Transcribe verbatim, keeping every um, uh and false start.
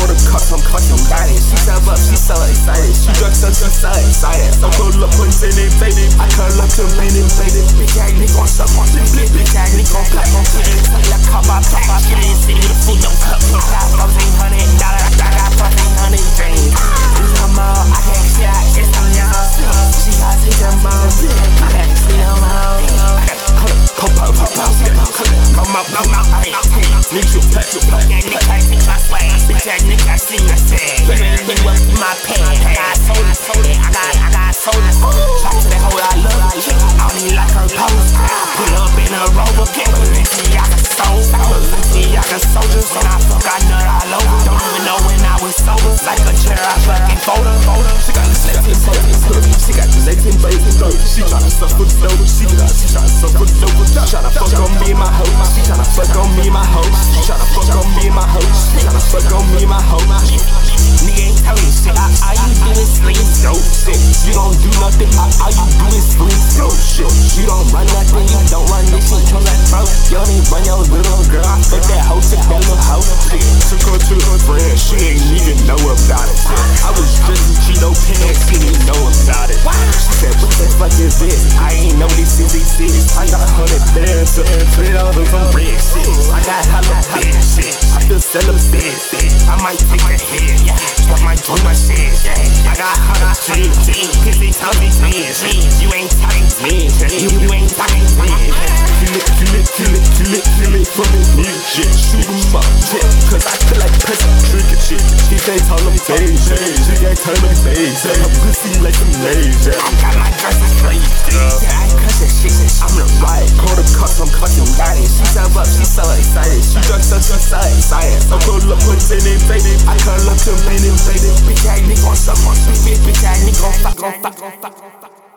Call the cops, I'm clutching got it. She serve up, she so excited. She drugs up, she so excited. So pull up, put it in it, baby. I curl up to main it, baby. Bitch ass nigga gon' suck on flip, flip. Bitch ass nigga gon' cut, gon' flip. Like cop my pack, get in the city, the food don't cut. Got fourteen hundred dollars, I got fourteen hundred dreams. It's her mom, I can't see her, it's her young. She got to them bones, I can't see them hoes. Pop, pop, pop, pop, come up, come up, I ain't need you, pack, you pack. That nigga can't take my swag, bitch ass nigga, I see my tag. You up in my pad, I got sold it, sold it, I got, I got sold it. Shot to that hoe I love, I don't even like her pose. Pull up in a Rover, get with me, I got soul. See, I got soldiers, when I fuck, I nut all over. Don't even know when I was sober, like a chair, I fucking fold her. She got this eighteen blazing, she got this eighteen blazing. She tryna suck for the dope, she got, she tryna suck for the dope. She tryna fuck on me and my hoe, she tryna fuck on me and my hoe. She tryna fuck on me and my hoe, she tryna fuck on me and my hoe. Nigga ain't tell me shit, all you do is sleep, dope shit. You don't do nothing, all you do is sleep, dope shit. You don't run nothing, you don't run this shit, come like bro. You don't even run your little girl, I fuck that hoe, took that little hoe. Took her to her friend, she ain't even know about it. I was just a Cheeto pants, she didn't know about it. She said, what the fuck is this? I ain't know this is this. I got a hundred bands to put all of them red shit. I got hella bad shit, I feel celibate. I might take a hit, yeah. Start my joint, my shit, yeah. I got hella shit, cause they tell me things. You ain't talking to me, you, you ain't talking to me. Kill it, kill it, kill it, kill it, kill it from the new shit. Shoot 'em up, shit, cause I feel like pressing drinking shit. She can't tell them days, she can't tell them days. Her pussy like some lazy. I got my dresses crazy, yeah, I ain't cussing shit. I'm the right, call the cops, I'm clutching got it. She serve up, she so excited. She drugs up, she so excited. So pull up, put it in it, baby. I curl up to main it, baby. Bitch ass nigga gon' suck on flip, bitch ass nigga gon' fuck, gon' fuck, gon' fuck.